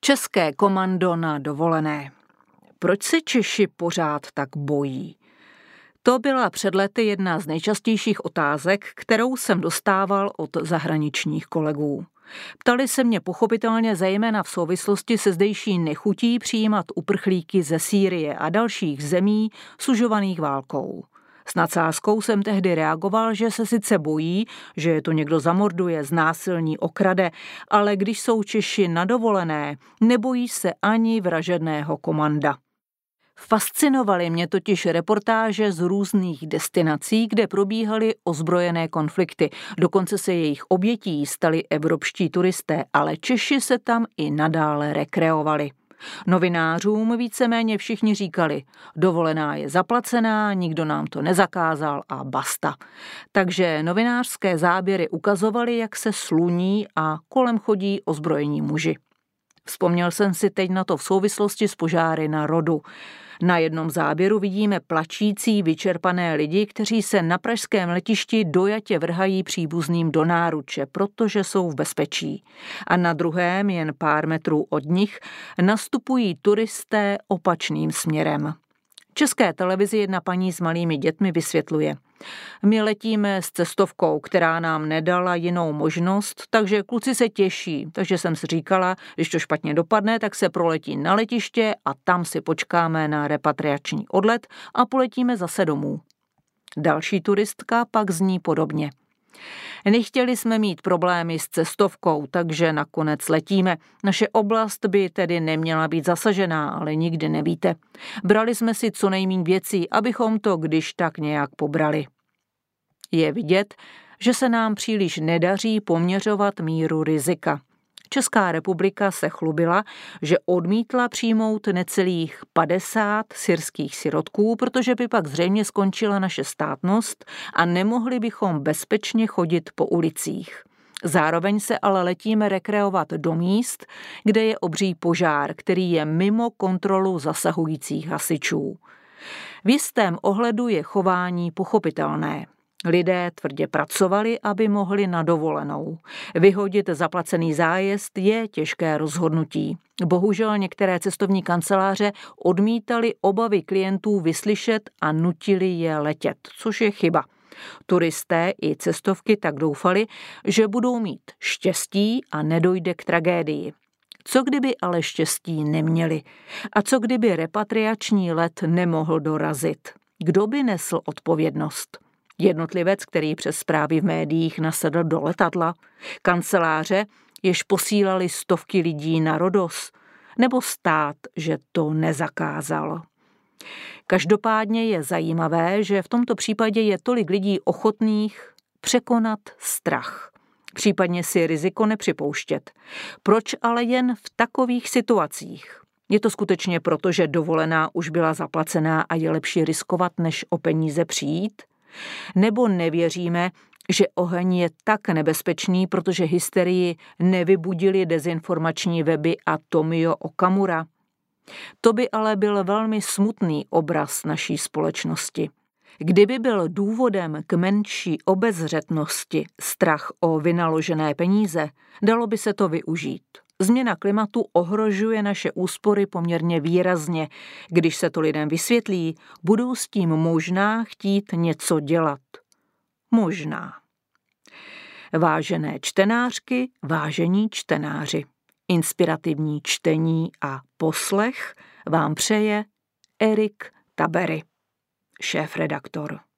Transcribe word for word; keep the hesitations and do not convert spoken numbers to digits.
České komando na dovolené. Proč se Češi pořád tak bojí? To byla před lety jedna z nejčastějších otázek, kterou jsem dostával od zahraničních kolegů. Ptali se mě pochopitelně zejména v souvislosti se zdejší nechutí přijímat uprchlíky ze Sýrie a dalších zemí sužovaných válkou. S nadsázkou jsem tehdy reagoval, že se sice bojí, že je to někdo zamorduje, znásilní, okrade, ale když jsou Češi na dovolené, nebojí se ani vražedného komanda. Fascinovaly mě totiž reportáže z různých destinací, kde probíhaly ozbrojené konflikty. Dokonce se jejich obětí stali evropští turisté, ale Češi se tam i nadále rekreovali. Novinářům víceméně všichni říkali, dovolená je zaplacená, nikdo nám to nezakázal a basta. Takže novinářské záběry ukazovaly, jak se sluní a kolem chodí ozbrojení muži. Vzpomněl jsem si teď na to v souvislosti s požáry na Rodu. Na jednom záběru vidíme plačící, vyčerpané lidi, kteří se na pražském letišti dojatě vrhají příbuzným do náruče, protože jsou v bezpečí. A na druhém, jen pár metrů od nich, nastupují turisté opačným směrem. České televizi jedna paní s malými dětmi vysvětluje. My letíme s cestovkou, která nám nedala jinou možnost, takže kluci se těší. Takže jsem si říkala, když to špatně dopadne, tak se proletí na letiště a tam si počkáme na repatriační odlet a poletíme zase domů. Další turistka pak zní podobně. Nechtěli jsme mít problémy s cestovkou, takže nakonec letíme. Naše oblast by tedy neměla být zasažená, ale nikdy nevíte. Brali jsme si co nejméně věcí, abychom to když tak nějak pobrali. Je vidět, že se nám příliš nedaří poměřovat míru rizika. Česká republika se chlubila, že odmítla přijmout necelých padesát syrských sirotků, protože by pak zřejmě skončila naše státnost a nemohli bychom bezpečně chodit po ulicích. Zároveň se ale letíme rekreovat do míst, kde je obří požár, který je mimo kontrolu zasahujících hasičů. V jistém ohledu je chování pochopitelné. Lidé tvrdě pracovali, aby mohli na dovolenou. Vyhodit zaplacený zájezd je těžké rozhodnutí. Bohužel některé cestovní kanceláře odmítali obavy klientů vyslyšet a nutili je letět, což je chyba. Turisté i cestovky tak doufali, že budou mít štěstí a nedojde k tragédii. Co kdyby ale štěstí neměli? A co kdyby repatriační let nemohl dorazit? Kdo by nesl odpovědnost? Jednotlivec, který přes zprávy v médiích nasedl do letadla, kanceláře, jež posílali stovky lidí na Rodos, nebo stát, že to nezakázal. Každopádně je zajímavé, že v tomto případě je tolik lidí ochotných překonat strach, případně si riziko nepřipouštět. Proč ale jen v takových situacích? Je to skutečně proto, že dovolená už byla zaplacená a je lepší riskovat, než o peníze přijít? Nebo nevěříme, že oheň je tak nebezpečný, protože hysterii nevybudili dezinformační weby a Tomio Okamura? To by ale byl velmi smutný obraz naší společnosti. Kdyby byl důvodem k menší obezřetnosti strach o vynaložené peníze, dalo by se to využít. Změna klimatu ohrožuje naše úspory poměrně výrazně. Když se to lidem vysvětlí, budou s tím možná chtít něco dělat. Možná. Vážené čtenářky, vážení čtenáři, inspirativní čtení a poslech vám přeje Erik Tabery, šéfredaktor.